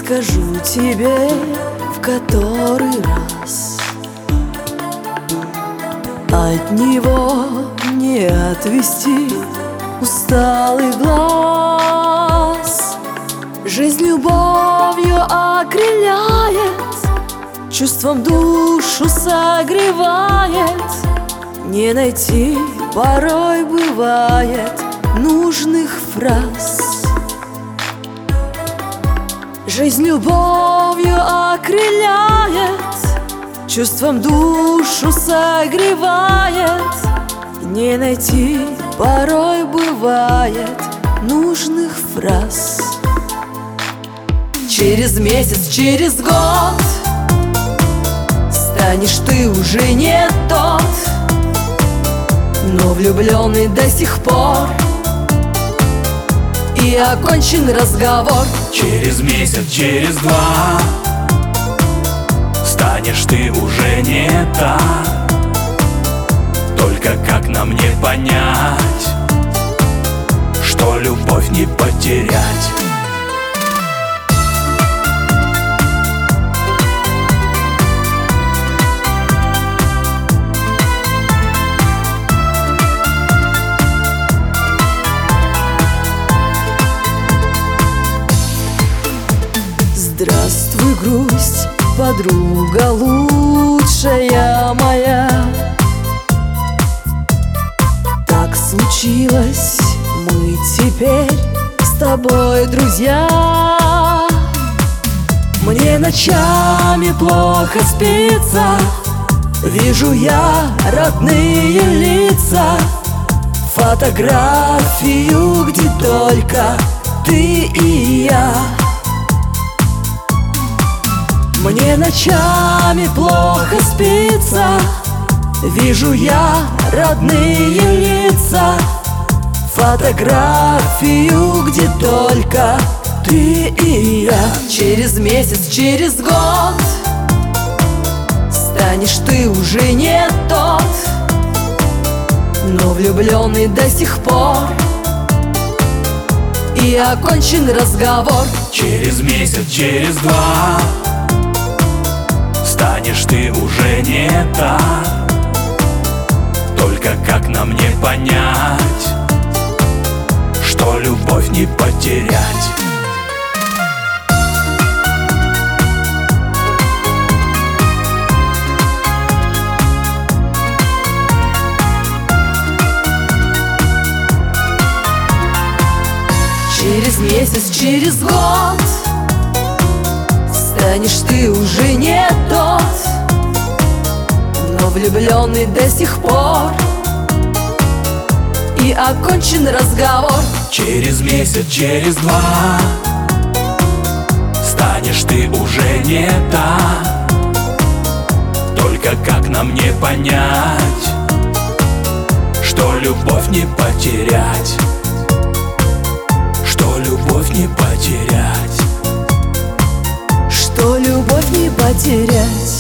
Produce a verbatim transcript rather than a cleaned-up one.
скажу тебе в который раз: от него не отвести усталый глаз. Жизнь любовью окрыляет, чувством душу согревает. Не найти порой бывает нужных фраз. Жизнь любовью окрыляет, чувством душу согревает. Не найти порой бывает нужных фраз. Через месяц, через год станешь ты уже не тот, но влюбленный до сих пор, и окончен разговор. Через месяц, через два станешь ты уже не та. Только как нам не понять, что любовь не потерять? Здравствуй, грусть, подруга лучшая моя. Так случилось, мы теперь с тобой друзья. Мне ночами плохо спится, вижу я родные лица, фотографию, где только ты и я. Мне ночами плохо спится, вижу я родные лица, фотографию, где только ты и я. Через месяц, через год станешь ты уже не тот, но влюбленный до сих пор, и окончен разговор. Через месяц, через два станешь ты уже не та. Только как нам не понять, что любовь не потерять? Через месяц, через год станешь ты уже не тот, но влюбленный до сих пор, и окончен разговор. Через месяц, через два станешь ты уже не та. Только как нам не понять, что любовь не потерять? Что любовь не потерять? Что любовь не потерять?